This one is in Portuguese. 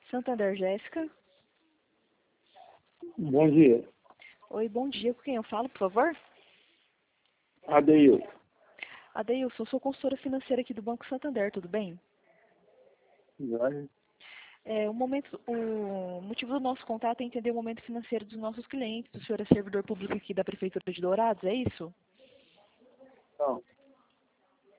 Santander, Jéssica. Bom dia. Oi, bom dia. Com quem eu falo, por favor? Adeilson. Adeilson, sou consultora financeira aqui do Banco Santander, tudo bem? Vai. O motivo do nosso contato é entender o momento financeiro dos nossos clientes. O senhor é servidor público aqui da Prefeitura de Dourados, é isso? Não.